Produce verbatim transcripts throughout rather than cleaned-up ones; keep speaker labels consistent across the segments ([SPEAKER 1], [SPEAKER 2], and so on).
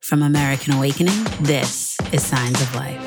[SPEAKER 1] From American Awakening, this is Signs of Life.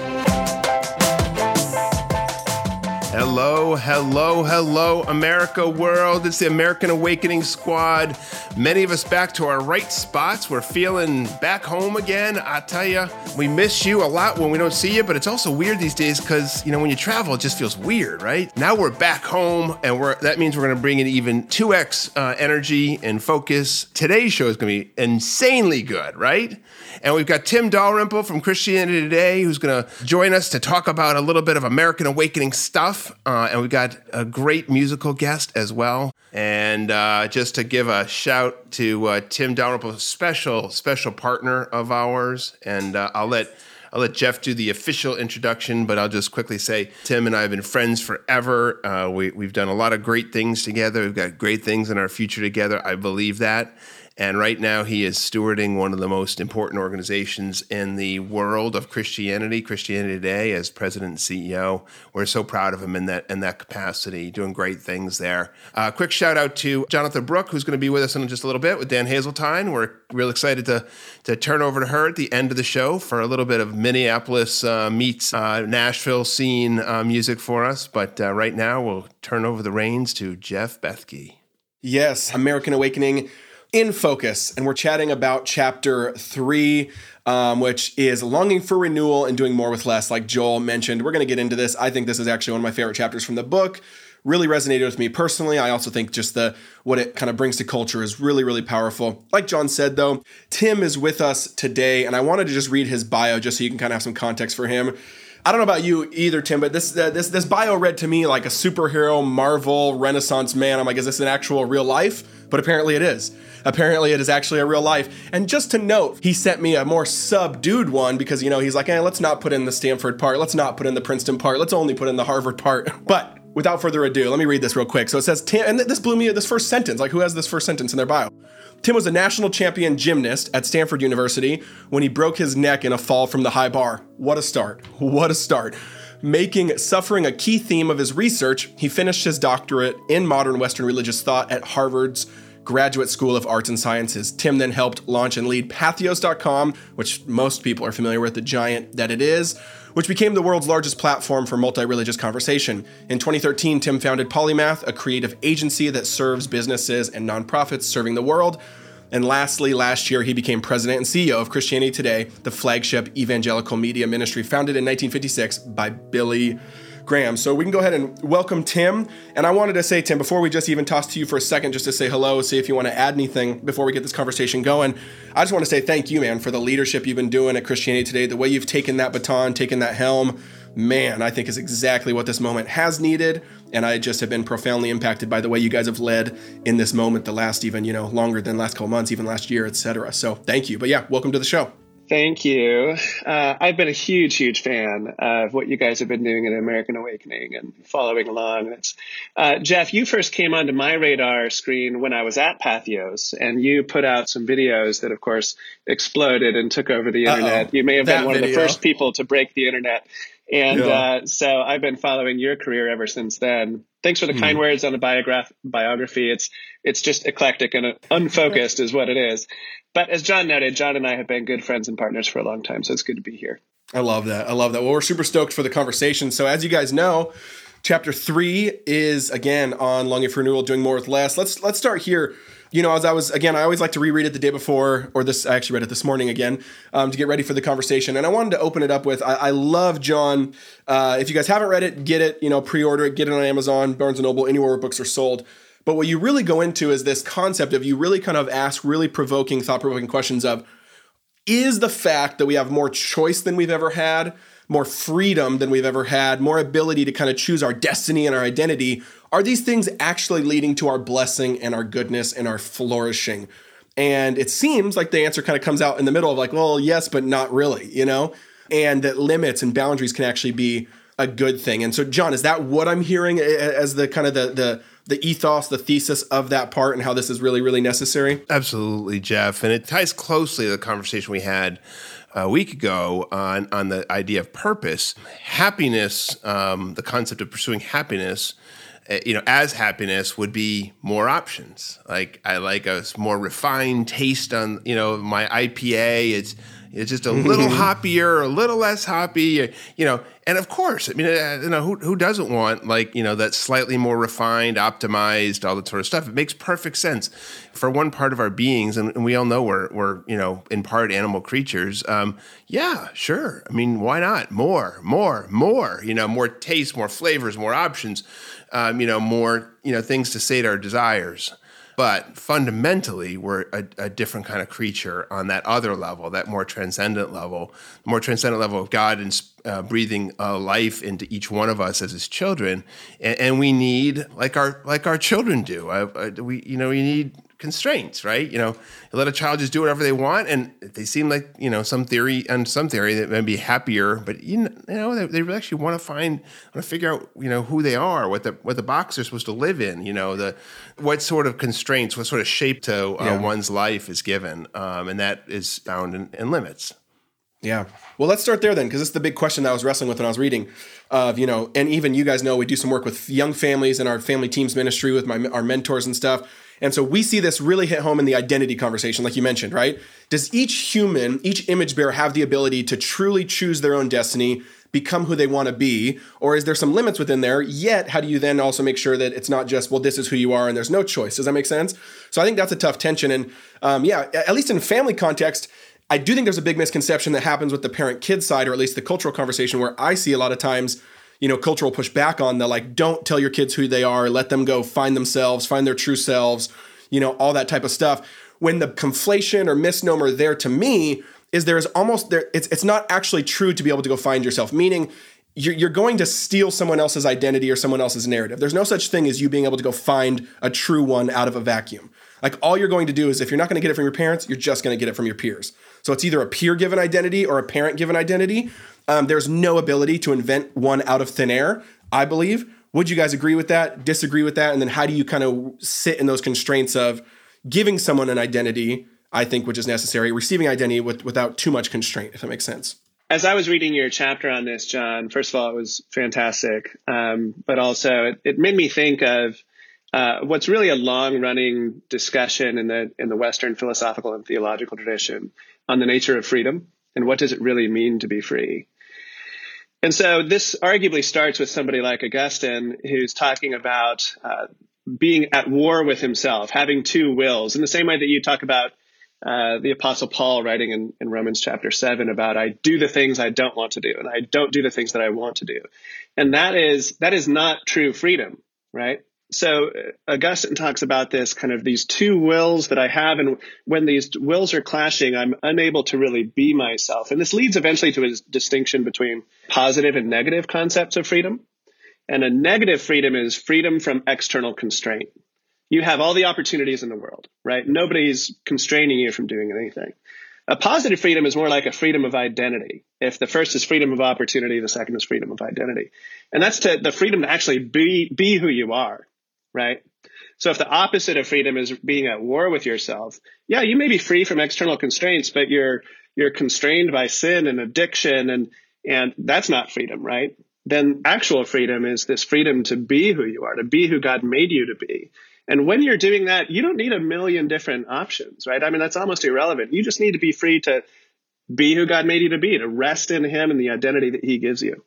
[SPEAKER 2] Hello, hello, hello, America world. It's the American Awakening Squad. Many of us back to our right spots. We're feeling back home again. I tell you, we miss you a lot when we don't see you, but it's also weird these days because, you know, when you travel, it just feels weird, right? Now we're back home, and we're that means we're going to bring in even two X uh, energy and focus. Today's show is going to be insanely good, right? And we've got Tim Dalrymple from Christianity Today who's going to join us to talk about a little bit of American Awakening stuff. Uh, and we've got a great musical guest as well. And uh, just to give a shout to uh, Tim Dalrymple, a special, special partner of ours. And uh, I'll let I'll let Jeff do the official introduction, but I'll just quickly say Tim and I have been friends forever. Uh, we, we've done a lot of great things together. We've got great things in our future together. I believe that. And right now he is stewarding one of the most important organizations in the world of Christianity, Christianity Today, as president and C E O. We're so proud of him in that in that capacity, doing great things there. Uh, quick shout out to Jonathan Brooke, who's going to be with us in just a little bit with Dan Hazeltine. We're real excited to to turn over to her at the end of the show for a little bit of Minneapolis uh, meets uh, Nashville scene uh, music for us. But uh, right now we'll turn over the reins to Jeff Bethke.
[SPEAKER 3] Yes, American Awakening in focus, and we're chatting about chapter three, um, which is longing for renewal and doing more with less, like Joel mentioned. We're going to get into this. I think this is actually one of my favorite chapters from the book. Really resonated with me personally. I also think just the what it kind of brings to culture is really, really powerful. Like John said, though, Tim is with us today, and I wanted to just read his bio just so you can kind of have some context for him. I don't know about you either, Tim, but this uh, this this bio read to me like a superhero, Marvel, Renaissance man. I'm like, is this an actual real life? But apparently it is. Apparently it is actually a real life. And just to note, he sent me a more subdued one because, you know, he's like, eh, let's not put in the Stanford part. Let's not put in the Princeton part. Let's only put in the Harvard part. But without further ado, let me read this real quick. So it says, Tim, and this blew me, this first sentence, like who has this first sentence in their bio? Tim was a national champion gymnast at Stanford University when he broke his neck in a fall from the high bar. What a start. What a start. Making suffering a key theme of his research, he finished his doctorate in modern Western religious thought at Harvard's Graduate School of Arts and Sciences. Tim then helped launch and lead Patheos dot com, which most people are familiar with, the giant that it is, which became the world's largest platform for multi-religious conversation. In twenty thirteen, Tim founded Polymath, a creative agency that serves businesses and nonprofits serving the world. And lastly, last year, he became president and C E O of Christianity Today, the flagship evangelical media ministry founded in nineteen fifty-six by Billy Graham. So we can go ahead and welcome Tim. And I wanted to say, Tim, before we just even toss to you for a second, just to say hello, see if you want to add anything before we get this conversation going. I just want to say thank you, man, for the leadership you've been doing at Christianity Today, the way you've taken that baton, taken that helm, man, I think is exactly what this moment has needed. And I just have been profoundly impacted by the way you guys have led in this moment, the last even, you know, longer than last couple months, even last year, et cetera. So thank you. But yeah, welcome to the show.
[SPEAKER 4] Thank you. Uh, I've been a huge, huge fan of what you guys have been doing at American Awakening and following along. It's, uh, Jeff, you first came onto my radar screen when I was at Patheos, and you put out some videos that, of course, exploded and took over the internet. Uh-oh. You may have been one video. of the first people to break the internet. And yeah. uh, so I've been following your career ever since then. Thanks for the mm. kind words on the biograph- biography. It's it's just eclectic and unfocused is what it is. But as John noted, John and I have been good friends and partners for a long time, so it's good to be here.
[SPEAKER 3] I love that. I love that. Well, we're super stoked for the conversation. So as you guys know, chapter three is, again, on longing for renewal, doing more with less. Let's let's start here. You know, as I was, again, I always like to reread it the day before, or this, I actually read it this morning again, um, to get ready for the conversation. And I wanted to open it up with, I, I love John. Uh, if you guys haven't read it, get it, you know, pre-order it, get it on Amazon, Barnes and Noble, anywhere where books are sold. But what you really go into is this concept of you really kind of ask really provoking, thought-provoking questions of, is the fact that we have more choice than we've ever had, more freedom than we've ever had, more ability to kind of choose our destiny and our identity, are these things actually leading to our blessing and our goodness and our flourishing? And it seems like the answer kind of comes out in the middle of like, well, yes, but not really, you know? And that limits and boundaries can actually be a good thing. And so, John, is that what I'm hearing as the kind of the the the ethos, the thesis of that part, and how this is really, really necessary?
[SPEAKER 2] Absolutely, Jeff. And it ties closely to the conversation we had a week ago on, on the idea of purpose. Happiness, um, the concept of pursuing happiness, uh, you know, as happiness would be more options. Like I like a more refined taste on, you know, my I P A. It's It's just a little hoppier, a little less hoppy, you know. And of course, I mean, uh, you know, who who doesn't want like, you know, that slightly more refined, optimized, all that sort of stuff? It makes perfect sense for one part of our beings, and, and we all know we're we're you know in part animal creatures. Um, yeah, sure. I mean, why not? More, more, more. You know, more taste, more flavors, more options. Um, you know, more you know things to sate our desires. But fundamentally, we're a, a different kind of creature on that other level, that more transcendent level, more transcendent level of God and uh, breathing uh, life into each one of us as His children, and, and we need, like our like our children do, uh, uh, we you know we need constraints, right? You know, you let a child just do whatever they want, and they seem like you know some theory and some theory that may be happier, but you know they, they actually want to find, want to figure out you know who they are, what the what the box they're supposed to live in, you know the what sort of constraints, what sort of shape to uh, yeah. one's life is given, um, and that is found in, in limits.
[SPEAKER 3] Yeah. Well, let's start there then, because this is the big question that I was wrestling with when I was reading. Of you know, and even you guys know we do some work with young families in our family teams ministry with my our mentors and stuff. And so we see this really hit home in the identity conversation, like you mentioned, right? Does each human, each image bearer have the ability to truly choose their own destiny, become who they want to be? Or is there some limits within there? Yet, how do you then also make sure that it's not just, well, this is who you are and there's no choice? Does that make sense? So I think that's a tough tension. And um, yeah, at least in family context, I do think there's a big misconception that happens with the parent-kid side, or at least the cultural conversation, where I see a lot of times, you know, cultural pushback on the like, don't tell your kids who they are, let them go find themselves, find their true selves, you know, all that type of stuff. When the conflation or misnomer there to me is there's almost there, it's it's not actually true to be able to go find yourself, meaning you're, you're going to steal someone else's identity or someone else's narrative. There's no such thing as you being able to go find a true one out of a vacuum. Like all you're going to do is if you're not going to get it from your parents, you're just going to get it from your peers. So it's either a peer-given identity or a parent-given identity. Um, there's no ability to invent one out of thin air, I believe. Would you guys agree with that, disagree with that? And then how do you kind of sit in those constraints of giving someone an identity, I think, which is necessary, receiving identity with, without too much constraint, if that makes sense?
[SPEAKER 4] As I was reading your chapter on this, John, first of all, it was fantastic. Um, but also it, it made me think of uh, what's really a long-running discussion in the in the Western philosophical and theological tradition on the nature of freedom and what does it really mean to be free. And so this arguably starts with somebody like Augustine, who's talking about uh, being at war with himself, having two wills, in the same way that you talk about uh, the Apostle Paul writing in, in Romans chapter seven about I do the things I don't want to do, and I don't do the things that I want to do. And that is that is not true freedom, right? So Augustine talks about this kind of these two wills that I have, and when these wills are clashing, I'm unable to really be myself. And this leads eventually to a distinction between positive and negative concepts of freedom. And a negative freedom is freedom from external constraint. You have all the opportunities in the world, right? Nobody's constraining you from doing anything. A positive freedom is more like a freedom of identity. If the first is freedom of opportunity, the second is freedom of identity. And that's to the freedom to actually be, be who you are. Right? So if the opposite of freedom is being at war with yourself, yeah, you may be free from external constraints, but you're you're constrained by sin and addiction, and and that's not freedom, right? Then actual freedom is this freedom to be who you are, to be who God made you to be. And when you're doing that, you don't need a million different options, right? I mean, that's almost irrelevant. You just need to be free to be who God made you to be, to rest in Him and the identity that He gives you.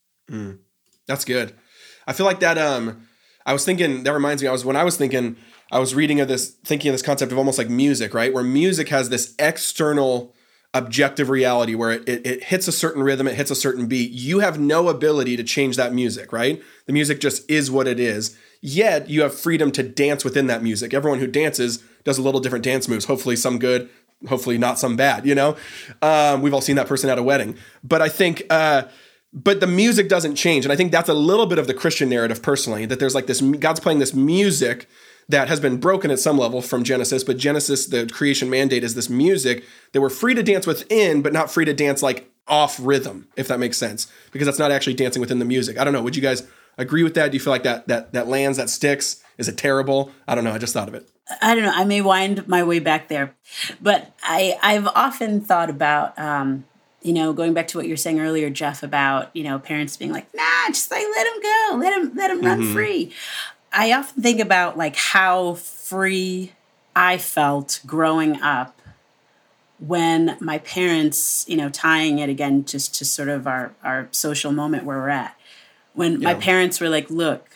[SPEAKER 3] Mm, that's good. I feel like that. Um, I was thinking, that reminds me, I was when I was thinking, I was reading of this, thinking of this concept of almost like music, right? Where music has this external objective reality where it, it, it hits a certain rhythm, it hits a certain beat. You have no ability to change that music, right? The music just is what it is. Yet you have freedom to dance within that music. Everyone who dances does a little different dance moves, hopefully some good, hopefully not some bad, you know? Um, we've all seen that person at a wedding. But I think... Uh, But the music doesn't change. And I think that's a little bit of the Christian narrative personally, that there's like this, God's playing this music that has been broken at some level from Genesis, but Genesis, the creation mandate is this music that we're free to dance within, but not free to dance like off rhythm, if that makes sense, because that's not actually dancing within the music. I don't know. Would you guys agree with that? Do you feel like that, that, that lands, that sticks? Is it terrible? I don't know. I just thought of it.
[SPEAKER 1] I don't know. I may wind my way back there, but I, I've often thought about, um, you know, going back to what you were saying earlier, Jeff, about, you know, parents being like, nah, just like, let him go, let him, let him run mm-hmm. free. I often think about like how free I felt growing up when my parents, you know, tying it again just to sort of our, our social moment where we're at, when my
[SPEAKER 3] Yeah.
[SPEAKER 1] parents were like, look,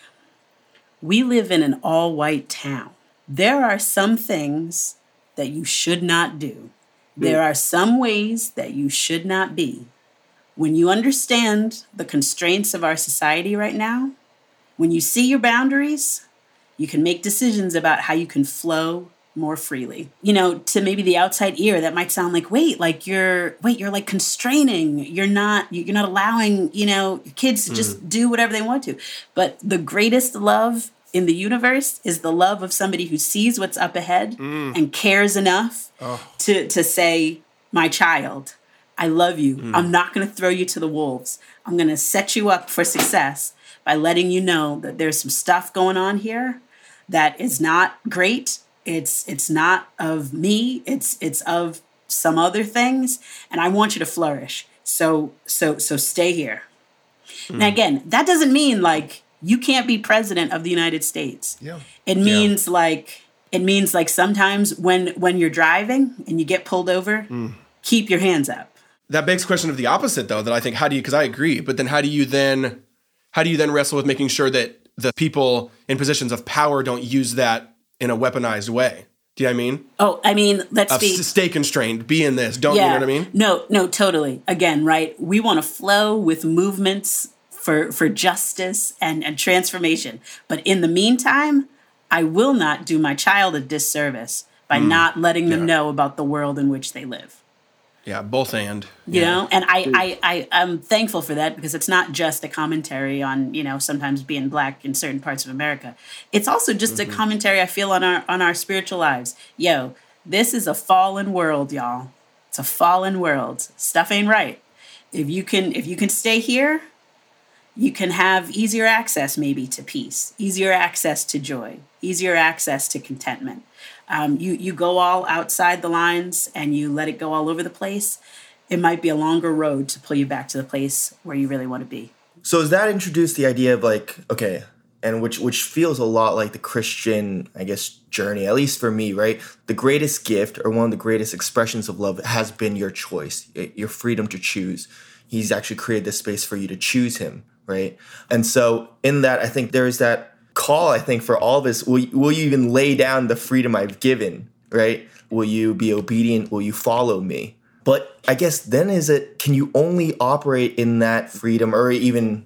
[SPEAKER 1] we live in an all white town. There are some things that you should not do. There are some ways that you should not be. When you understand the constraints of our society right now, when you see your boundaries, you can make decisions about how you can flow more freely. You know, to maybe the outside ear, that might sound like, wait, like you're, wait, you're like constraining. You're not, you're not allowing, you know, kids to just do whatever they want to. But the greatest love in the universe is the love of somebody who sees what's up ahead and cares enough to, to say, my child, I love you. Mm. I'm not going to throw you to the wolves. I'm going to set you up for success by letting you know that there's some stuff going on here that is not great. It's it's not of me. It's it's of some other things, and I want you to flourish. So so so stay here. Mm. Now again, that doesn't mean like you can't be president of the United States.
[SPEAKER 2] Yeah.
[SPEAKER 1] It means yeah. like it means like sometimes when when you're driving and you get pulled over, mm. keep your hands up.
[SPEAKER 3] That begs the question of the opposite, though, that I think, how do you, because I agree, but then how do you then, how do you then wrestle with making sure that the people in positions of power don't use that in a weaponized way? Do you know what I mean?
[SPEAKER 1] Oh, I mean, let's
[SPEAKER 3] of
[SPEAKER 1] be...
[SPEAKER 3] Stay constrained, be in this, don't
[SPEAKER 1] yeah,
[SPEAKER 3] you know what I mean?
[SPEAKER 1] No, no, totally. Again, right, we want to flow with movements for, for justice and, and transformation. But in the meantime, I will not do my child a disservice by mm, not letting them yeah. know about the world in which they live.
[SPEAKER 3] Yeah, both and.
[SPEAKER 1] You
[SPEAKER 3] yeah.
[SPEAKER 1] know, and I, I, I, I'm thankful for that because it's not just a commentary on, you know, sometimes being Black in certain parts of America. It's also just mm-hmm. a commentary I feel on our on our spiritual lives. Yo, this is a fallen world, y'all. It's a fallen world. Stuff ain't right. If you can if you can stay here, you can have easier access maybe to peace, easier access to joy, easier access to contentment. Um, you, you go all outside the lines and you let it go all over the place, it might be a longer road to pull you back to the place where you really want to be.
[SPEAKER 5] So does that introduce the idea of like, okay, and which which feels a lot like the Christian, I guess, journey, at least for me, right? The greatest gift or one of the greatest expressions of love has been your choice, your freedom to choose. He's actually created this space for you to choose him, right? And so in that, I think there is that call, I think, for all of us. Will, will you even lay down the freedom I've given, right? Will you be obedient? Will you follow me? But I guess then is it, can you only operate in that freedom or even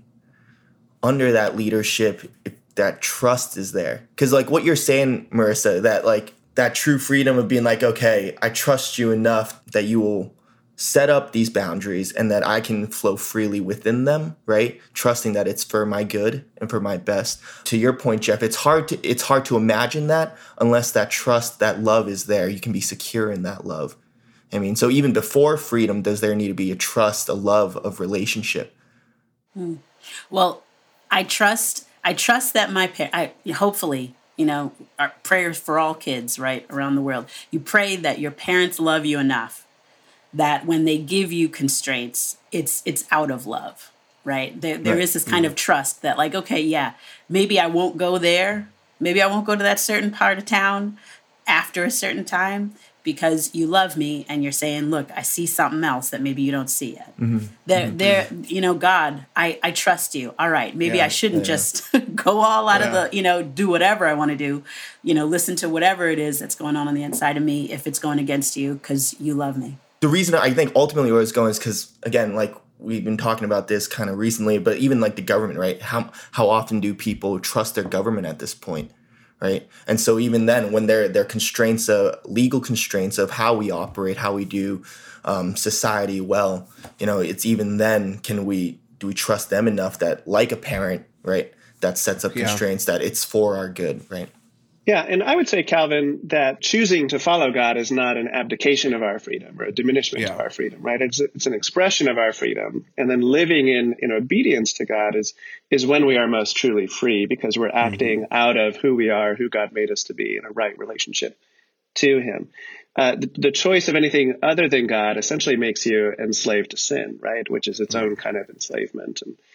[SPEAKER 5] under that leadership if that trust is there? Because like what you're saying, Marissa, that like that true freedom of being like, okay, I trust you enough that you will set up these boundaries and that I can flow freely within them, right? Trusting that it's for my good and for my best. To your point, Jeff, it's hard to it's hard to imagine that unless that trust, that love is there. You can be secure in that love. I mean, so even before freedom, does there need to be a trust, a love of relationship?
[SPEAKER 1] Hmm. Well, I trust I trust that my parents, hopefully, you know, our prayers for all kids, right, around the world. You pray that your parents love you enough that when they give you constraints, it's it's out of love, right? There, there right. is this kind mm. of trust that like, okay, yeah, maybe I won't go there. Maybe I won't go to that certain part of town after a certain time because you love me and you're saying, look, I see something else that maybe you don't see yet. Mm-hmm. There, mm-hmm. there, you know, God, I, I trust you. All right, maybe yeah, I shouldn't yeah. just go all out yeah. of the, you know, do whatever I want to do, you know, listen to whatever it is that's going on on the inside of me if it's going against you because you love me.
[SPEAKER 5] The reason I think ultimately where it's going is because, again, like we've been talking about this kind of recently, but even like the government, right? How how often do people trust their government at this point, right? And so even then, when there there are constraints, uh, legal constraints of how we operate, how we do um, society well, you know, it's even then, can we do we trust them enough that, like a parent, right, that sets up yeah. constraints that it's for our good, right?
[SPEAKER 4] Yeah, and I would say, Calvin, that choosing to follow God is not an abdication of our freedom or a diminishment yeah. of our freedom, right? It's it's an expression of our freedom. And then living in, in obedience to God is is when we are most truly free because we're acting mm-hmm. out of who we are, who God made us to be in a right relationship to him. Uh, the, the choice of anything other than God essentially makes you enslaved to sin, right? Which is its mm-hmm. own kind of enslavement. And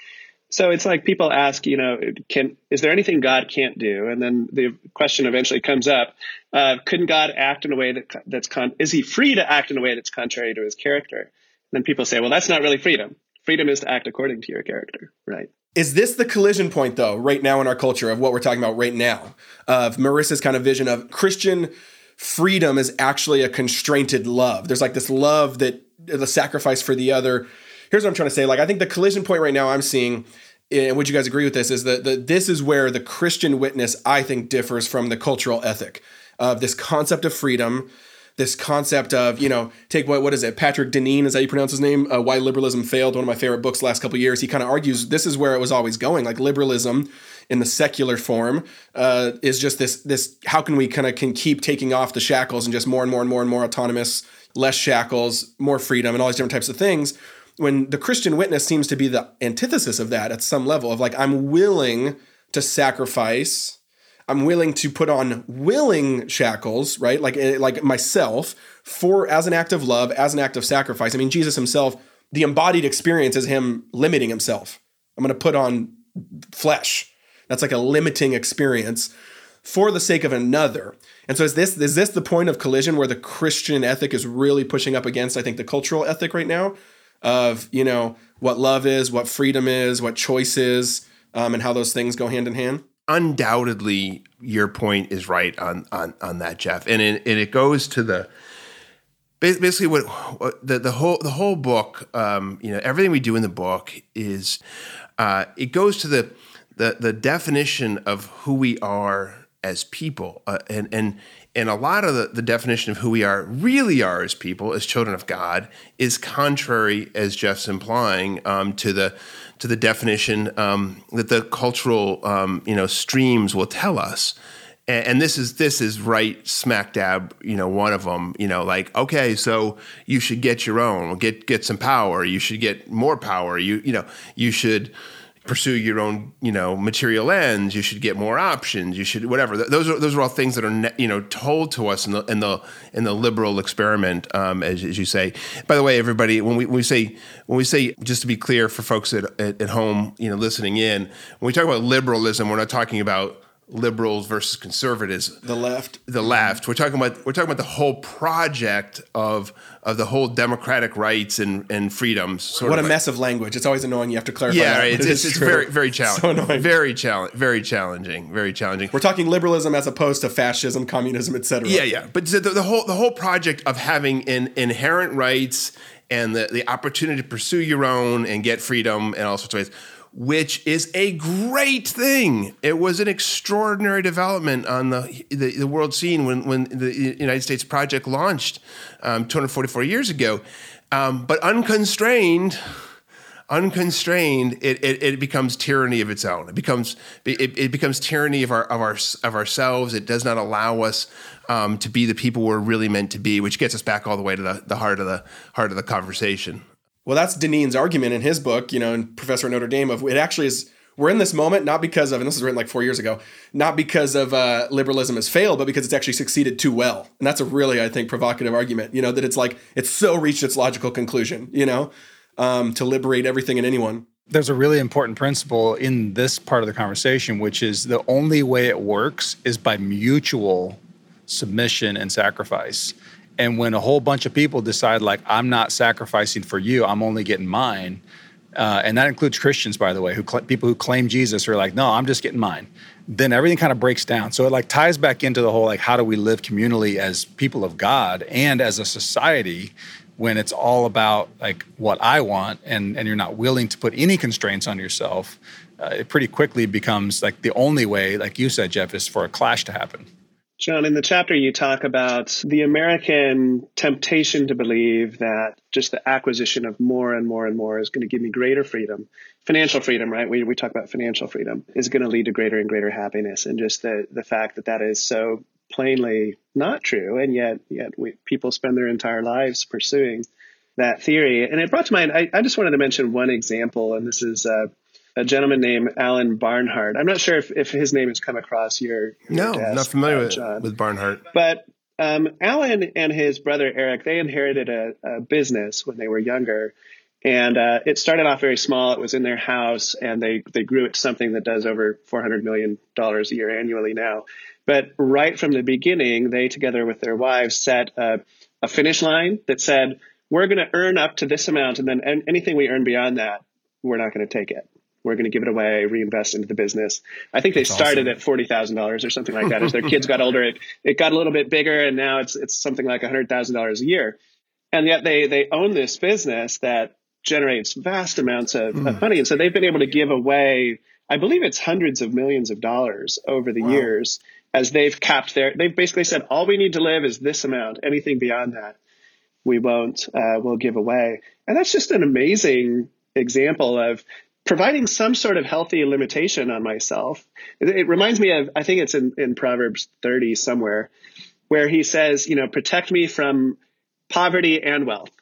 [SPEAKER 4] So it's like people ask, you know, can is there anything God can't do? And then the question eventually comes up: uh, couldn't God act in a way that that's con- is He free to act in a way that's contrary to His character? And then people say, well, that's not really freedom. Freedom is to act according to your character, right?
[SPEAKER 3] Is this the collision point, though, right now in our culture of what we're talking about right now? Of Marissa's kind of vision of Christian freedom is actually a constrained love. There's like this love that the sacrifice for the other. Here's what I'm trying to say. Like, I think the collision point right now I'm seeing, and would you guys agree with this, is that the, this is where the Christian witness, I think, differs from the cultural ethic of this concept of freedom, this concept of, you know, take what, what is it? Patrick Deneen, is that how you pronounce his name? Uh, Why Liberalism Failed, one of my favorite books the last couple of years. He kind of argues this is where it was always going. Like liberalism in the secular form uh, is just this, this, how can we kind of can keep taking off the shackles and just more and more and more and more autonomous, less shackles, more freedom and all these different types of things. When the Christian witness seems to be the antithesis of that at some level of like, I'm willing to sacrifice, I'm willing to put on willing shackles, right? Like, like myself for, as an act of love, as an act of sacrifice. I mean, Jesus himself, the embodied experience is him limiting himself. I'm going to put on flesh. That's like a limiting experience for the sake of another. And so is this, is this the point of collision where the Christian ethic is really pushing up against, I think, the cultural ethic right now? Of, you know, what love is, what freedom is, what choice is, um, and how those things go hand in hand?
[SPEAKER 2] Undoubtedly, your point is right on on, on that, Jeff. And it, and it goes to the basically what, what the, the whole the whole book. Um, you know, everything we do in the book is uh, it goes to the the the definition of who we are as people, uh, and and. And a lot of the, the definition of who we are, really are as people, as children of God, is contrary, as Jeff's implying, um, to the to the definition um, that the cultural um, you know streams will tell us. And, and this is this is right smack dab, you know, one of them. You know, like, okay, so you should get your own, get get some power. You should get more power. You you know you should pursue your own, you know, material ends. You should get more options. You should whatever. Those are those are all things that are you know told to us in the in the in the liberal experiment, um, as, as you say. By the way, everybody, when we when we say when we say just to be clear for folks at, at at home, you know, listening in, when we talk about liberalism, we're not talking about liberals versus conservatives.
[SPEAKER 3] The left.
[SPEAKER 2] The left. We're talking about we're talking about the whole project of of the whole democratic rights and, and freedoms. Sort
[SPEAKER 3] what
[SPEAKER 2] of
[SPEAKER 3] a
[SPEAKER 2] like,
[SPEAKER 3] mess of language. It's always annoying. You have to clarify.
[SPEAKER 2] Yeah,
[SPEAKER 3] that,
[SPEAKER 2] right. It's,
[SPEAKER 3] it
[SPEAKER 2] it's, it's very very challenging.
[SPEAKER 3] So annoying.
[SPEAKER 2] Very challenge. Very challenging. Very challenging.
[SPEAKER 3] We're talking liberalism as opposed to fascism, communism, et cetera.
[SPEAKER 2] Yeah, yeah. But the, the whole the whole project of having in, inherent rights and the, the opportunity to pursue your own and get freedom and all sorts of ways, which is a great thing. It was an extraordinary development on the the, the world scene when, when the United States project launched um, two hundred forty-four years ago. Um, but unconstrained, unconstrained, it, it it becomes tyranny of its own. It becomes it, it becomes tyranny of our of our of ourselves. It does not allow us um, to be the people we're really meant to be, which gets us back all the way to the, the heart of the heart of the conversation.
[SPEAKER 3] Well, that's Deneen's argument in his book, you know, and Professor at Notre Dame, of it actually is, we're in this moment not because of, and this was written like four years ago, not because of uh, liberalism has failed, but because it's actually succeeded too well. And that's a really, I think, provocative argument, you know, that it's like, it's so reached its logical conclusion, you know, um, to liberate everything and anyone.
[SPEAKER 6] There's a really important principle in this part of the conversation, which is the only way it works is by mutual submission and sacrifice. And when a whole bunch of people decide, like, I'm not sacrificing for you, I'm only getting mine, uh, and that includes Christians, by the way, who cl- people who claim Jesus are like, no, I'm just getting mine, then everything kind of breaks down. So it like ties back into the whole, like, how do we live communally as people of God and as a society when it's all about, like, what I want and, and you're not willing to put any constraints on yourself. Uh, it pretty quickly becomes, like, the only way, like you said, Jeff, is for a clash to happen.
[SPEAKER 4] John, in the chapter, you talk about the American temptation to believe that just the acquisition of more and more and more is going to give me greater freedom. Financial freedom, right? We we talk about financial freedom is going to lead to greater and greater happiness. And just the, the fact that that is so plainly not true. And yet, yet we, people spend their entire lives pursuing that theory. And it brought to mind, I, I just wanted to mention one example, and this is uh, a gentleman named Alan Barnhart. I'm not sure if, if his name has come across your, your
[SPEAKER 2] No,
[SPEAKER 4] desk,
[SPEAKER 2] not familiar
[SPEAKER 4] uh,
[SPEAKER 2] with,
[SPEAKER 4] John.
[SPEAKER 2] with Barnhart.
[SPEAKER 4] But um, Alan and his brother Eric, they inherited a, a business when they were younger. And uh, it started off very small. It was in their house, and they, they grew it to something that does over four hundred million dollars a year annually now. But right from the beginning, they, together with their wives, set a, a finish line that said, we're going to earn up to this amount, and then anything we earn beyond that, we're not going to take it. We're going to give it away, reinvest into the business. I think they That's started awesome. At forty thousand dollars or something like that. As their kids got older, it, it got a little bit bigger, and now it's it's something like one hundred thousand dollars a year. And yet they they own this business that generates vast amounts of, mm. of money. And so they've been able to give away, I believe it's hundreds of millions of dollars over the wow. years, as they've capped their, they've basically said, all we need to live is this amount. Anything beyond that, we won't, uh, we'll give away. And that's just an amazing example of providing some sort of healthy limitation on myself. It, it reminds me of, I think it's in, in Proverbs thirty somewhere, where he says, you know, protect me from poverty and wealth.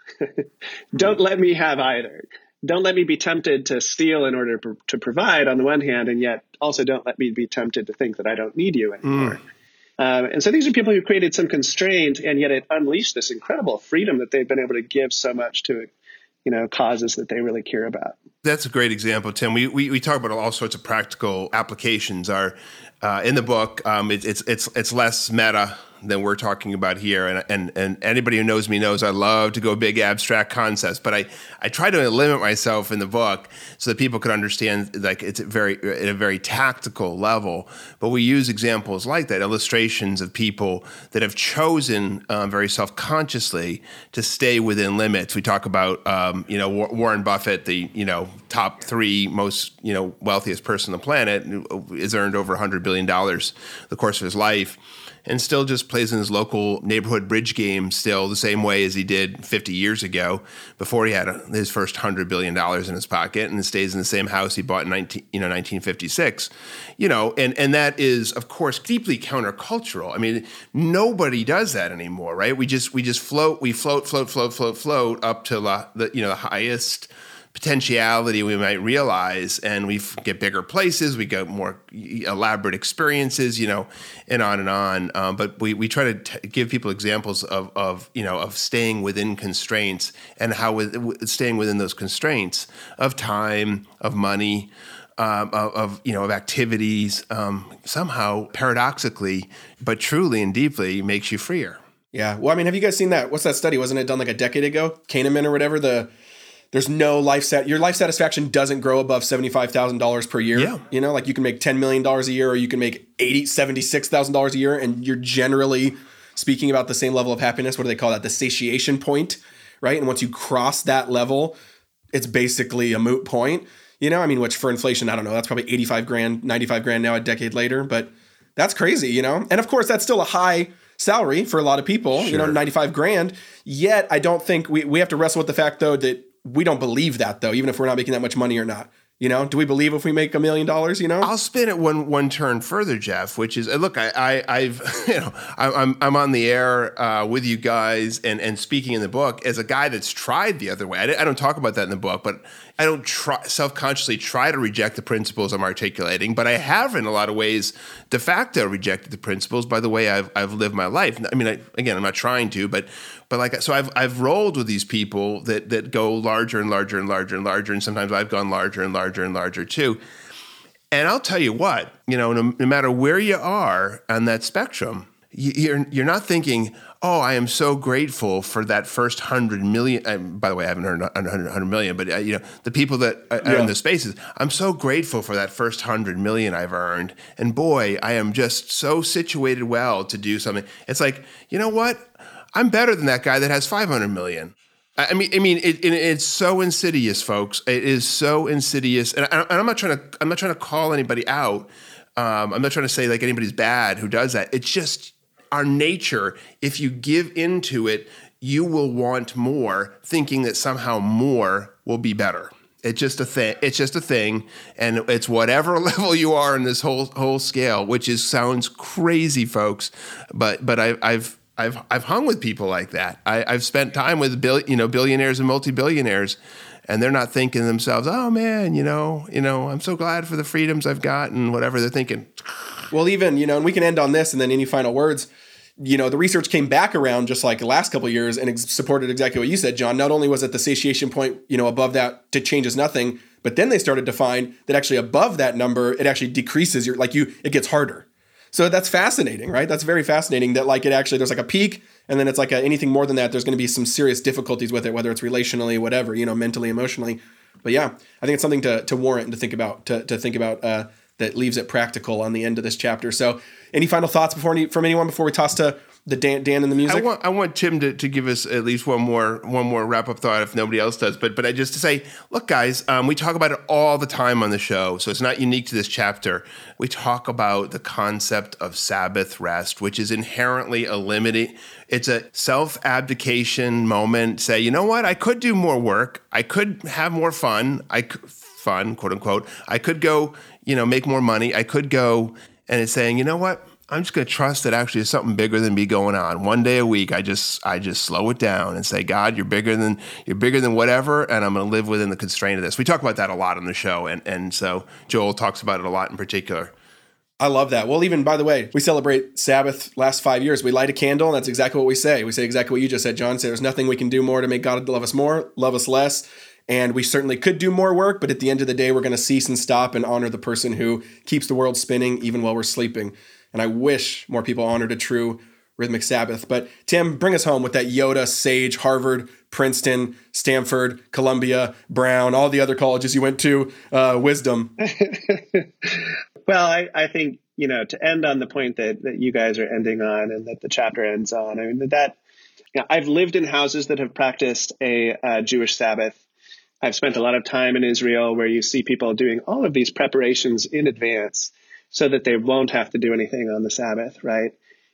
[SPEAKER 4] Don't let me have either. Don't let me be tempted to steal in order to, to provide on the one hand, and yet also don't let me be tempted to think that I don't need you anymore. Mm. Um, and so these are people who created some constraint, and yet it unleashed this incredible freedom that they've been able to give so much to, you know, causes that they really care about.
[SPEAKER 2] That's a great example, Tim. We we, we talk about all sorts of practical applications. Our uh, in the book, um, it, it's it's it's less meta than we're talking about here. And, and and anybody who knows me knows I love to go big abstract concepts, but I, I try to limit myself in the book so that people can understand, like, it's very at a very tactical level. But we use examples like that, illustrations of people that have chosen um, very self-consciously to stay within limits. We talk about um, you know Warren Buffett, the you know top three most you know wealthiest person on the planet, has earned over one hundred billion dollars the course of his life, and still just plays in his local neighborhood bridge game still the same way as he did fifty years ago before he had a, his first one hundred billion dollars in his pocket, and stays in the same house he bought in nineteen, you know, nineteen fifty-six. You know, and, and that is, of course, deeply countercultural. I mean, nobody does that anymore, right? We just we just float, we float, float, float, float, float up to the, the you know the highest potentiality we might realize, and we get bigger places, we get more elaborate experiences, you know, and on and on. Um, but we, we try to t- give people examples of, of, you know, of staying within constraints, and how with, w- staying within those constraints of time, of money, um, of, of, you know, of activities, um, somehow paradoxically, but truly and deeply makes you freer.
[SPEAKER 3] Yeah. Well, I mean, have you guys seen that? What's that study? Wasn't it done like a decade ago? Kahneman or whatever, the... There's no life sat. Your life satisfaction doesn't grow above seventy-five thousand dollars per year.
[SPEAKER 2] Yeah.
[SPEAKER 3] You know, like you can make ten million dollars a year, or you can make eighty, seventy-six thousand dollars a year, and you're generally speaking about the same level of happiness. What do they call that? The satiation point, right? And once you cross that level, it's basically a moot point. You know, I mean, which for inflation, I don't know, that's probably eighty-five grand, ninety-five grand now a decade later, but that's crazy, you know? And of course, that's still a high salary for a lot of people, sure. You know, ninety-five grand. Yet I don't think we, we have to wrestle with the fact though, that we don't believe that though, even if we're not making that much money or not. You know, do we believe if we make a million dollars, you know?
[SPEAKER 2] I'll spin it one one turn further, Jeff, which is, look, I, I, I've, you know, I'm I'm on the air uh, with you guys and, and speaking in the book as a guy that's tried the other way. I, I don't talk about that in the book, but I don't try, self-consciously try to reject the principles I'm articulating, but I have in a lot of ways de facto rejected the principles by the way I've I've lived my life. I mean, I, again, I'm not trying to, but but like so I've I've rolled with these people that that go larger and larger and larger and larger, and sometimes I've gone larger and larger and larger too. And I'll tell you what, you know, no, no matter where you are on that spectrum, you, you're you're not thinking, oh, I am so grateful for that first hundred million. Uh, by the way, I haven't heard one hundred million, but uh, you know, the people that are yeah. in the spaces, I'm so grateful for that first hundred million I've earned. And boy, I am just so situated well to do something. It's like, you know what? I'm better than that guy that has five hundred million. I mean, I mean, it, it, it's so insidious, folks. It is so insidious, and, I, and I'm not trying to. I'm not trying to call anybody out. Um, I'm not trying to say like anybody's bad who does that. It's just our nature. If you give into it, you will want more, thinking that somehow more will be better. It's just a thing. It's just a thing, and it's whatever level you are in this whole whole scale, which is sounds crazy, folks. But but I, I've. I've I've hung with people like that. I, I've spent time with bill, you know billionaires and multi-billionaires, and they're not thinking to themselves, "Oh man, you know, you know, I'm so glad for the freedoms I've got," and whatever they're thinking.
[SPEAKER 3] Well, even you know, and we can end on this, and then any final words. you know, the research came back around just like the last couple of years and ex- supported exactly what you said, John. Not only was it the satiation point, you know, above that to changes nothing, but then they started to find that actually above that number, it actually decreases your, like you, it gets harder. So that's fascinating, right? That's very fascinating that like it actually, there's like a peak and then it's like a, anything more than that, there's going to be some serious difficulties with it, whether it's relationally, whatever, you know, mentally, emotionally. But yeah, I think it's something to to warrant and to think about, to, to think about uh, that leaves it practical on the end of this chapter. So any final thoughts before any, from anyone before we toss to the Dan, Dan and the music?
[SPEAKER 2] I want I want Tim to, to give us at least one more one more wrap up thought if nobody else does. But but I just to say, look, guys, um, we talk about it all the time on the show, so it's not unique to this chapter. We talk about the concept of Sabbath rest, which is inherently a limiting. It's a self abdication moment. Say, you know what? I could do more work. I could have more fun. I could, fun, quote unquote. I could go, you know, make more money. I could go, and it's saying, you know what? I'm just going to trust that actually there's something bigger than me going on. One day a week, I just I just slow it down and say, God, you're bigger than you're bigger than whatever, and I'm going to live within the constraint of this. We talk about that a lot on the show, and and so Joel talks about it a lot in particular.
[SPEAKER 3] I love that. Well, even by the way, we celebrate Sabbath last five years. We light a candle, and that's exactly what we say. We say exactly what you just said, John. Say there's nothing we can do more to make God love us more, love us less. And we certainly could do more work, but at the end of the day, we're going to cease and stop and honor the person who keeps the world spinning even while we're sleeping. And I wish more people honored a true rhythmic Sabbath. But Tim, bring us home with that Yoda, Sage, Harvard, Princeton, Stanford, Columbia, Brown, all the other colleges you went to, uh, wisdom.
[SPEAKER 4] Well, I, I think, you know, to end on the point that, that you guys are ending on and that the chapter ends on, I mean, that, you know, I've lived in houses that have practiced a uh, Jewish Sabbath. I've spent a lot of time in Israel where you see people doing all of these preparations in advance so that they won't have to do anything on the Sabbath, right?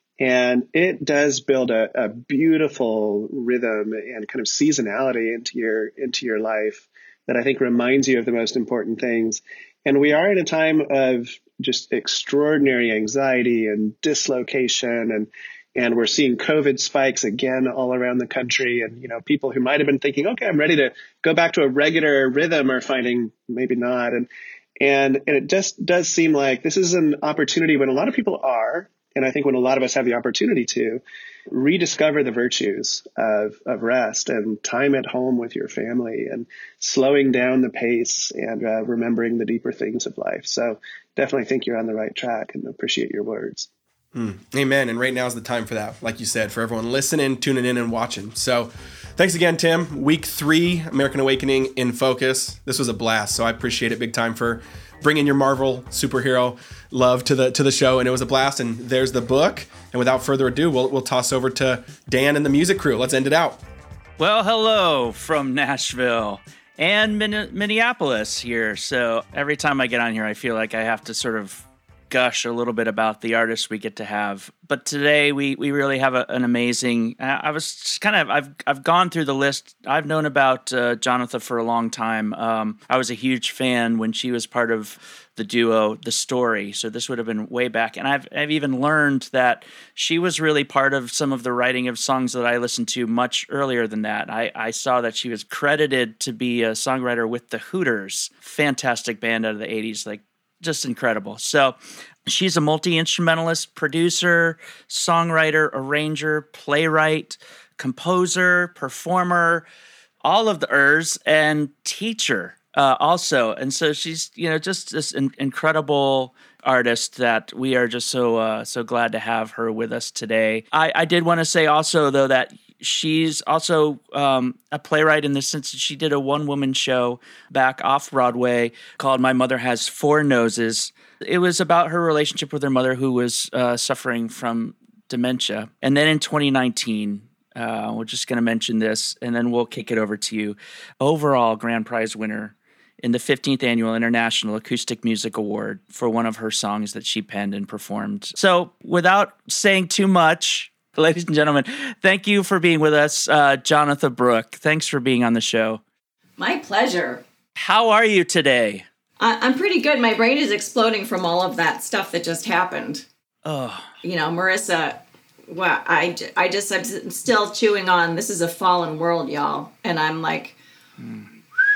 [SPEAKER 4] And it does build a, a beautiful rhythm and kind of seasonality into your into your life that I think reminds you of the most important things. And we are in a time of just extraordinary anxiety and dislocation, and and we're seeing COVID spikes again all around the country. And, you know, people who might have been thinking, okay, I'm ready to go back to a regular rhythm are finding maybe not. And And, and it just does seem like this is an opportunity when a lot of people are, and I think when a lot of us have the opportunity to rediscover the virtues of, of rest and time at home with your family and slowing down the pace and uh, remembering the deeper things of life. So definitely think you're on the right track and appreciate your words.
[SPEAKER 3] Mm, amen. And right now is the time for that, like you said, for everyone listening, tuning in, and watching. So thanks again, Tim. Week three, American Awakening in Focus. This was a blast, so I appreciate it big time for bringing your Marvel superhero love to the to the show, and it was a blast. And there's the book. And without further ado, we'll we'll toss over to Dan and the music crew. Let's end it out.
[SPEAKER 7] Well, hello from Nashville and Min- Minneapolis here. So every time I get on here, I feel like I have to sort of gush a little bit about the artists we get to have. But today we we really have a, an amazing, I was just kind of, I've I've gone through the list. I've known about uh, Jonathan for a long time. Um, I was a huge fan when she was part of the duo The Story. So this would have been way back. And I've I've even learned that she was really part of some of the writing of songs that I listened to much earlier than that. I, I saw that she was credited to be a songwriter with the Hooters. Fantastic band out of the eighties, like just incredible. So she's a multi-instrumentalist, producer, songwriter, arranger, playwright, composer, performer, all of the ers, and teacher uh, also. And so she's, you know, just this in- incredible artist that we are just so uh, so glad to have her with us today. I, I did want to say also, though, that she's also um, a playwright in the sense that she did a one-woman show back off Broadway called My Mother Has Four Noses. It was about her relationship with her mother, who was uh, suffering from dementia. And then in twenty nineteen, uh, we're just going to mention this, and then we'll kick it over to you. Overall grand prize winner in the fifteenth Annual International Acoustic Music Award for one of her songs that she penned and performed. So without saying too much, ladies and gentlemen, thank you for being with us, uh, Jonathan Brooke. Thanks for being on the show.
[SPEAKER 8] My pleasure.
[SPEAKER 7] How are you today?
[SPEAKER 8] I- I'm pretty good. My brain is exploding from all of that stuff that just happened.
[SPEAKER 7] Oh,
[SPEAKER 8] You know, Marissa, well, I, I just, I'm still chewing on, this is a fallen world, y'all. And I'm like, mm.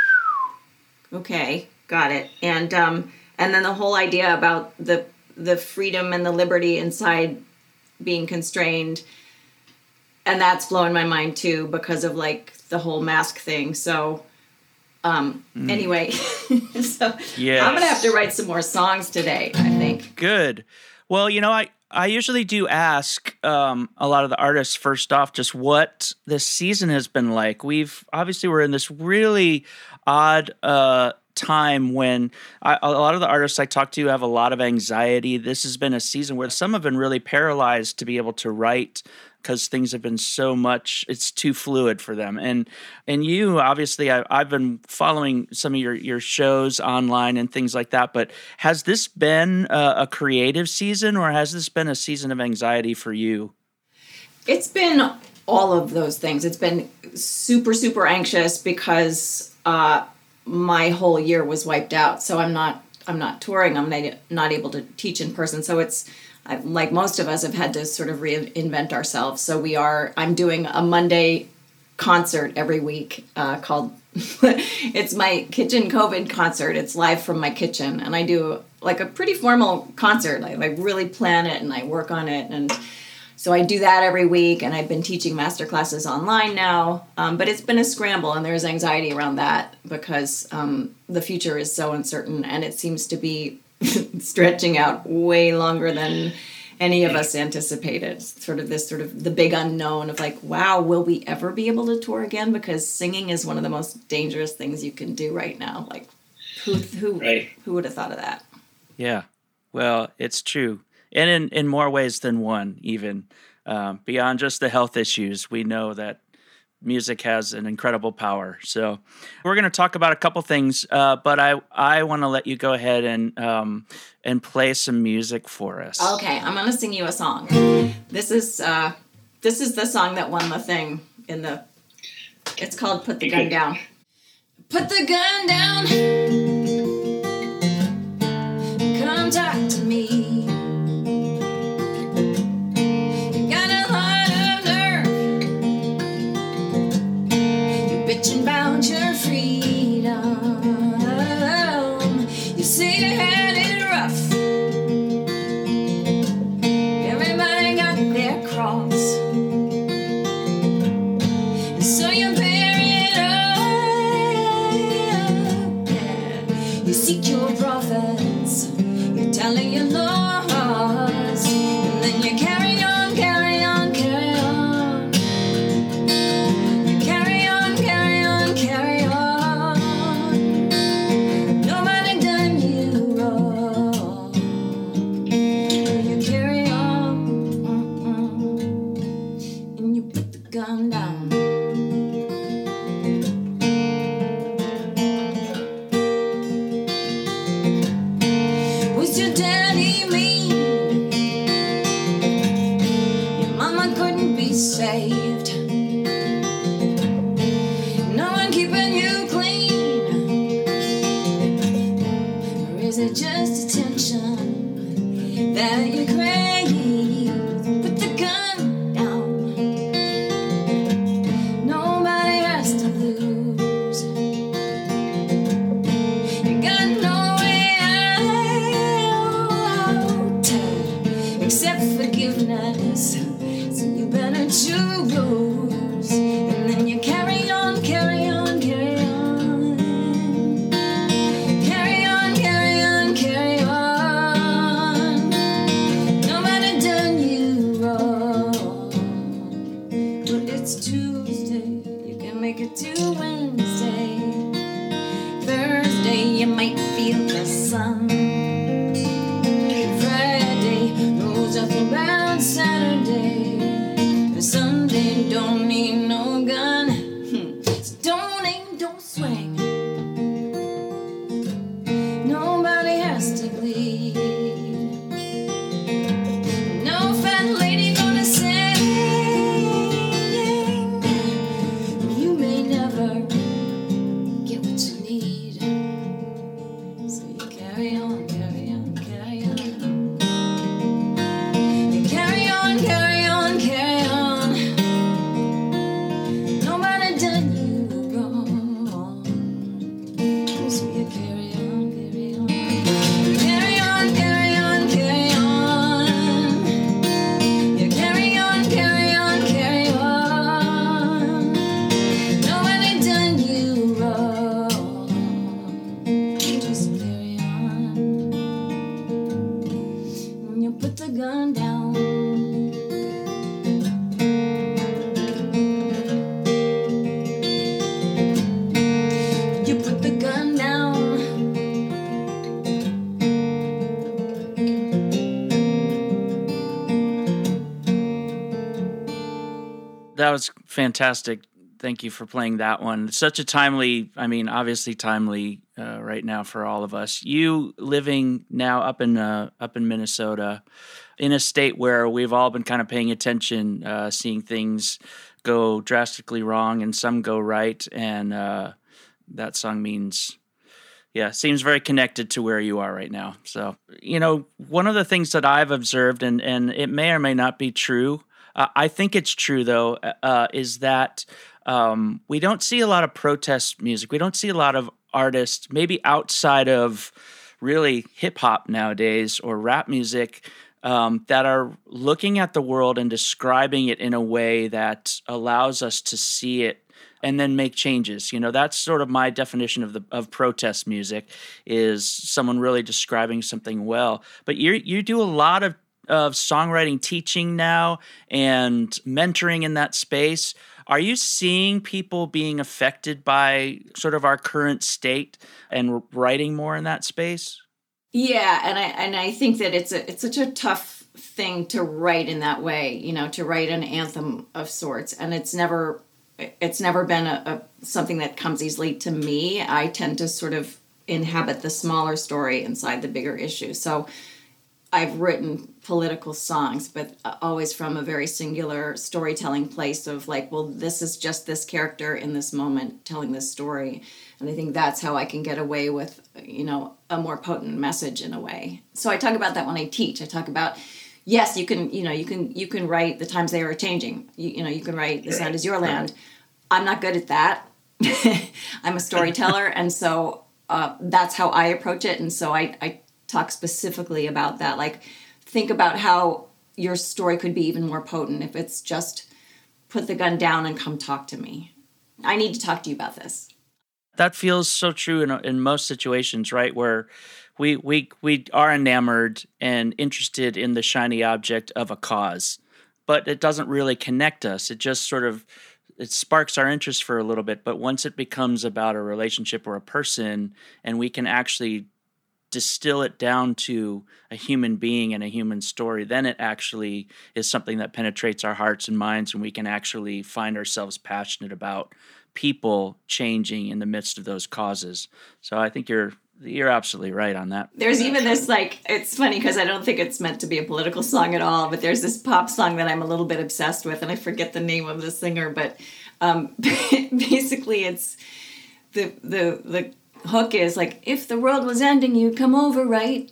[SPEAKER 8] okay, got it. And um, and then the whole idea about the the freedom and the liberty inside being constrained. And that's blowing my mind too because of like the whole mask thing. So um mm. anyway, so yes. I'm gonna have to write some more songs today, I think.
[SPEAKER 7] Good. Well, you know, I I usually do ask um, a lot of the artists first off just what this season has been like. We've obviously we're in this really odd uh, time when I, a lot of the artists I talk to have a lot of anxiety. This has been a season where some have been really paralyzed to be able to write because things have been so much, it's too fluid for them. And and you, obviously, I, I've been following some of your, your shows online and things like that, but has this been a, a creative season or has this been a season of anxiety for you?
[SPEAKER 8] It's been all of those things. It's been super, super anxious because uh, my whole year was wiped out. So I'm not I'm not touring. I'm not, not able to teach in person. So it's like most of us have had to sort of reinvent ourselves. So we are, I'm doing a Monday concert every week uh, called, it's my kitchen COVID concert. It's live from my kitchen. And I do like a pretty formal concert. I like really plan it and I work on it. And so I do that every week. And I've been teaching master classes online now. Um, but it's been a scramble and there's anxiety around that because um, the future is so uncertain and it seems to be stretching out way longer than any of us anticipated. Sort of this sort of the big unknown of like, wow, will we ever be able to tour again? Because singing is one of the most dangerous things you can do right now. Like, who who right. who would have thought of that?
[SPEAKER 7] Yeah, well, it's true, and in in more ways than one. Even um, beyond just the health issues, we know that music has an incredible power. So we're going to talk about a couple things, uh, but I I want to let you go ahead and um, and play some music for us.
[SPEAKER 8] Okay, I'm going to sing you a song. This is uh, this is the song that won the thing in the. It's called "Put the Gun Down." Put the gun down. Come talk to me. Bitchin' about your freedom. You say you had it rough. Everybody got their cross. And so you bury it up. Yeah. You seek your prophets. You're telling your laws. And then you carry on, carry on, carry on. You carry on, carry on, carry on. Nobody done you wrong. You carry on, mm-mm. And you put the gun down. Was your daddy mean? Your mama couldn't be saved. No one keeping you clean. Or is it just attention that you crave? Put the gun down. Nobody has to lose. You got no way out except forgiveness. So you better choose. And then you carry on, carry on, carry on. Carry on, carry on, carry on. Nobody done you wrong. But it's Tuesday, you can make it to Wednesday. Thursday, you might feel the sun. Friday rolls up around Saturday. And Sunday don't need no gun. Hmm. So don't aim, don't swing. Nobody has to bleed. No fat lady gonna sing. You may never get what you need.
[SPEAKER 7] fantastic. Thank you for playing that one. It's such a timely, I mean, obviously timely uh, right now for all of us. You living now up in uh, up in Minnesota, in a state where we've all been kind of paying attention, uh, seeing things go drastically wrong and some go right, and uh, that song means, yeah, seems very connected to where you are right now. So, you know, one of the things that I've observed, and and it may or may not be true, uh, I think it's true though, uh, is that Um, we don't see a lot of protest music. We don't see a lot of artists, maybe outside of really hip hop nowadays or rap music, um, that are looking at the world and describing it in a way that allows us to see it and then make changes. You know, that's sort of my definition of the of protest music, is someone really describing something well. But you you do a lot of of songwriting teaching now and mentoring in that space. Are you seeing people being affected by sort of our current state and writing more in that space?
[SPEAKER 8] Yeah, and I and I think that it's a it's such a tough thing to write in that way, you know, to write an anthem of sorts, and it's never it's never been a, a something that comes easily to me. I tend to sort of inhabit the smaller story inside the bigger issue. So I've written political songs, but always from a very singular storytelling place of like, well, this is just this character in this moment telling this story. And I think that's how I can get away with, you know, a more potent message in a way. So I talk about that when I teach. I talk about, yes, you can, you know, you can, you can write The Times They Are Changing. You, you know, you can write The Sound Is Your Land. I'm not good at that. I'm a storyteller. And so uh, that's how I approach it. And so I, I talk specifically about that. Like, think about how your story could be even more potent if it's just put the gun down and come talk to me. I need to talk to you about this.
[SPEAKER 7] That feels so true in in most situations, right? Where we we we are enamored and interested in the shiny object of a cause, but it doesn't really connect us. It just sort of it sparks our interest for a little bit. But once it becomes about a relationship or a person, and we can actually distill it down to a human being and a human story, then it actually is something that penetrates our hearts and minds, and we can actually find ourselves passionate about people changing in the midst of those causes. So I think you're you're absolutely right on that.
[SPEAKER 8] There's even this, like, it's funny because I don't think it's meant to be a political song at all, but there's this pop song that I'm a little bit obsessed with, and I forget the name of the singer, but um, basically it's the the the hook is like, if the world was ending, you'd come over, right?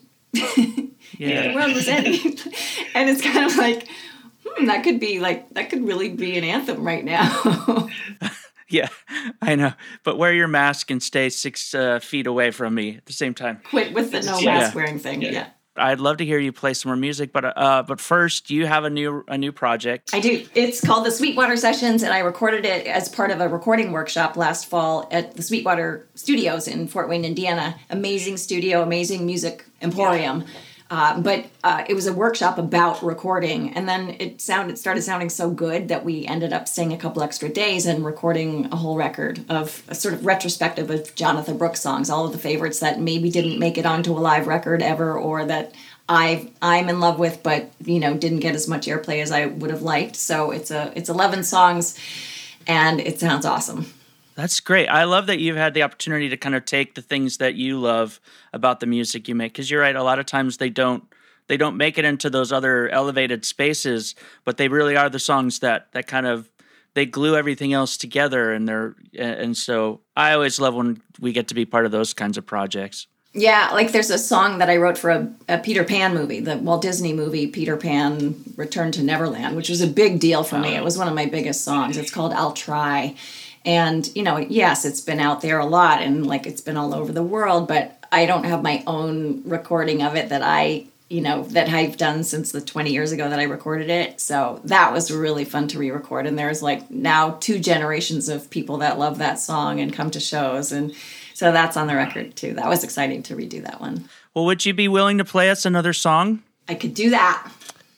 [SPEAKER 7] Yeah.
[SPEAKER 8] If the world was ending. And it's kind of like, hmm, that could be like, that could really be an anthem right now.
[SPEAKER 7] Yeah, I know. But wear your mask and stay six uh, feet away from me at the same time.
[SPEAKER 8] Quit with the no
[SPEAKER 7] Yeah.
[SPEAKER 8] mask wearing thing. Yeah. yeah.
[SPEAKER 7] I'd love to hear you play some more music, but uh, but first, you have a new a new project.
[SPEAKER 8] I do. It's called the Sweetwater Sessions, and I recorded it as part of a recording workshop last fall at the Sweetwater Studios in Fort Wayne, Indiana. Amazing studio, amazing music emporium. Uh, but uh, it was a workshop about recording, and then it sounded started sounding so good that we ended up staying a couple extra days and recording a whole record of a sort of retrospective of Jonathan Brooks songs, all of the favorites that maybe didn't make it onto a live record ever, or that I I'm in love with, but you know didn't get as much airplay as I would have liked. So it's a it's eleven songs, and it sounds awesome.
[SPEAKER 7] That's great. I love that you've had the opportunity to kind of take the things that you love about the music you make, because you're right. A lot of times they don't they don't make it into those other elevated spaces, but they really are the songs that that kind of they glue everything else together. And they're and so I always love when we get to be part of those kinds of projects.
[SPEAKER 8] Yeah, like there's a song that I wrote for a, a Peter Pan movie, the Walt Disney movie, Peter Pan Return to Neverland, which was a big deal for me. It was one of my biggest songs. It's called I'll Try. And, you know, yes, it's been out there a lot and like it's been all over the world, but I don't have my own recording of it that I, you know, that I've done since the twenty years ago that I recorded it. So that was really fun to re-record. And there's like now two generations of people that love that song and come to shows. And so that's on the record too. That was exciting to redo that one.
[SPEAKER 7] Well, would you be willing to play us another song?
[SPEAKER 8] I could do that.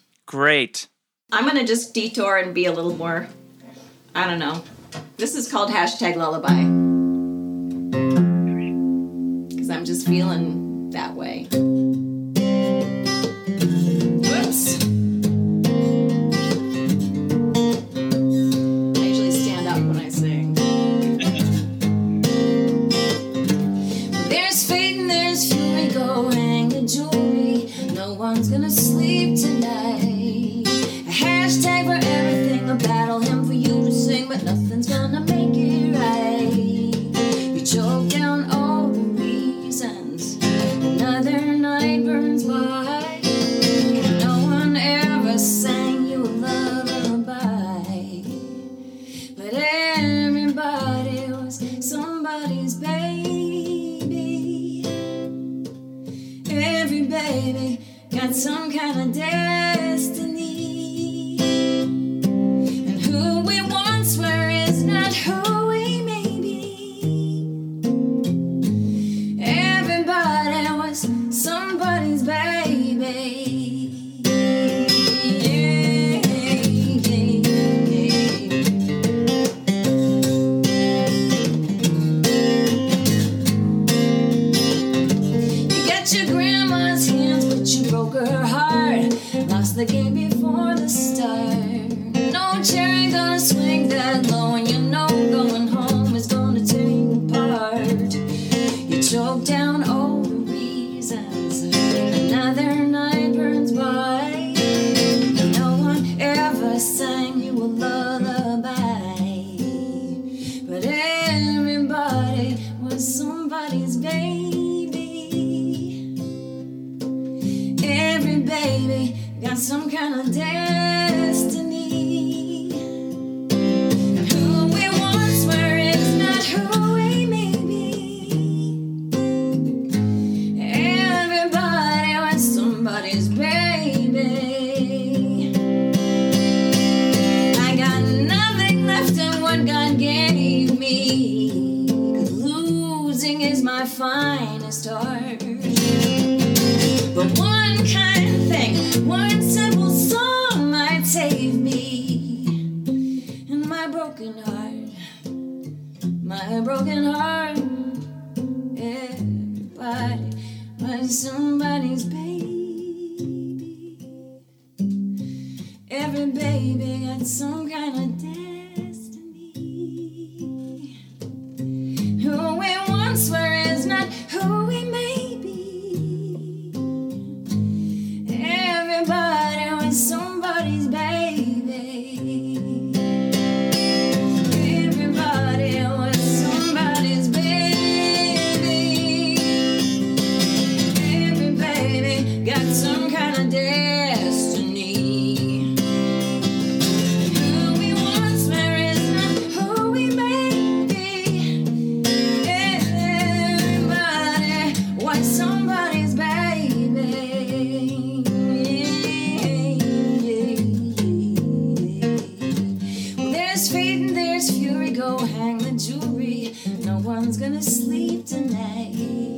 [SPEAKER 7] Great.
[SPEAKER 8] I'm going to just detour and be a little more, I don't know. This is called Hashtag Lullaby. Because I'm just feeling that way. Whoops. I usually
[SPEAKER 9] one's gonna sleep tonight. A hashtag for everything, a battle hymn for you to sing, but nothing's gonna make it right. You choke down all the reasons, another night burns by. No one ever sang you a lullaby, but everybody was somebody's baby. Every baby got some kind of destiny, and who we once were is not who we may be. Everybody was somebody's baby. The game before the start. No cherry gonna swing that low, and you know going home is gonna tear you apart. You choke down all the reasons, another night burns by. No one ever sang you a lullaby, but everybody was somebody's baby. Every baby got some kind of destiny, and who we once were is not who we may be. Everybody was somebody's baby. I got nothing left of what God gave me, 'cause losing is my finest art. But one kind thing, one simple song might save me. And my broken heart, my broken heart, everybody was somebody's baby. Every baby got some kind of destiny. Who we once were is not who we may be. Everybody was somebody's baby. Everybody was somebody's baby. Every baby got some kind of destiny. Who we once were is not who we may be. Everybody was somebody's baby. Go hang the jewelry. No one's gonna sleep tonight.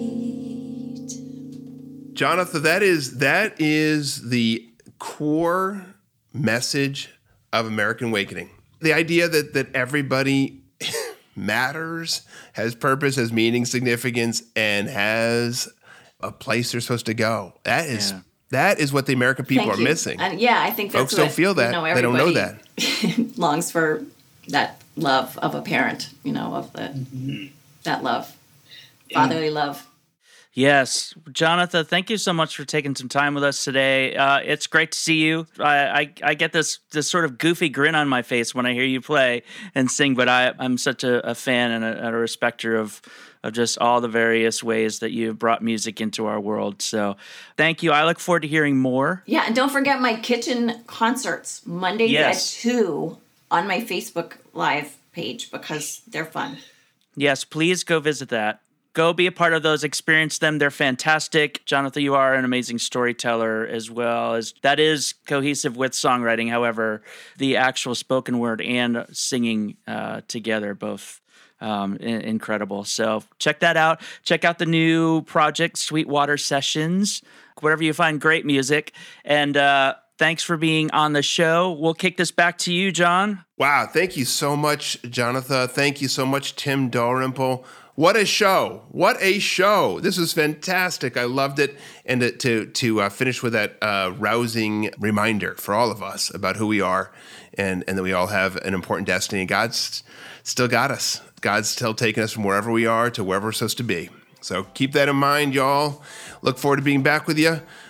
[SPEAKER 2] Jonathan, that is that is the core message of American Awakening. The idea that that everybody matters, has purpose, has meaning, significance, and has a place they're supposed to go. That is yeah. that is what the American people
[SPEAKER 8] Thank
[SPEAKER 2] are
[SPEAKER 8] you.
[SPEAKER 2] missing.
[SPEAKER 8] And yeah, I think that's
[SPEAKER 2] folks
[SPEAKER 8] what,
[SPEAKER 2] don't feel that.
[SPEAKER 8] You know,
[SPEAKER 2] they don't know that.
[SPEAKER 8] longs for that love of a parent, you know, of the mm-hmm. that love, fatherly yeah. love.
[SPEAKER 7] Yes. Jonathan, thank you so much for taking some time with us today. Uh, it's great to see you. I, I, I get this this sort of goofy grin on my face when I hear you play and sing, but I, I'm such a, a fan and a, a respecter of, of just all the various ways that you've brought music into our world. So thank you. I look forward to hearing more.
[SPEAKER 8] Yeah, and don't forget my kitchen concerts, Mondays
[SPEAKER 7] yes.
[SPEAKER 8] at two on my Facebook Live page, because they're fun.
[SPEAKER 7] Yes, please go visit that. Go be a part of those, experience them. They're fantastic. Jonathan, you are an amazing storyteller as well as that is cohesive with songwriting. However, the actual spoken word and singing uh, together, both um, in- incredible. So check that out. Check out the new project, Sweetwater Sessions, wherever you find great music. And uh, thanks for being on the show. We'll kick this back to you, John.
[SPEAKER 2] Wow. Thank you so much, Jonathan. Thank you so much, Tim Dalrymple. What a show. What a show. This was fantastic. I loved it. And to to, to uh, finish with that uh, rousing reminder for all of us about who we are and, and that we all have an important destiny. God's still got us. God's still taking us from wherever we are to wherever we're supposed to be. So keep that in mind, y'all. Look forward to being back with you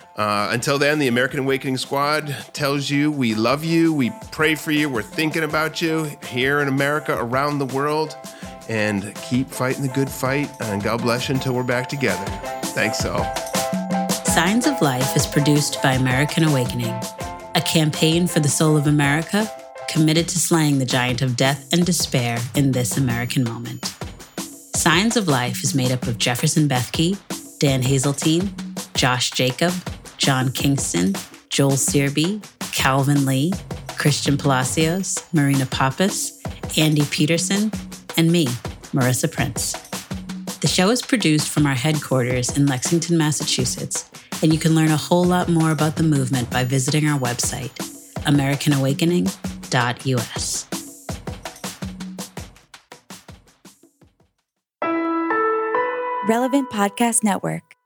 [SPEAKER 2] Uh, until then, the American Awakening Squad tells you we love you, we pray for you, we're thinking about you here in America, around the world, and keep fighting the good fight, and God bless you until we're back together. Thanks all.
[SPEAKER 1] Signs of Life is produced by American Awakening, a campaign for the soul of America committed to slaying the giant of death and despair in this American moment. Signs of Life is made up of Jefferson Bethke, Dan Hazeltine, Josh Jacob, John Kingston, Joel Searby, Calvin Lee, Christian Palacios, Marina Pappas, Andy Peterson, and me, Marissa Prince. The show is produced from our headquarters in Lexington, Massachusetts, and you can learn a whole lot more about the movement by visiting our website, american awakening dot u s.
[SPEAKER 10] Relevant Podcast Network.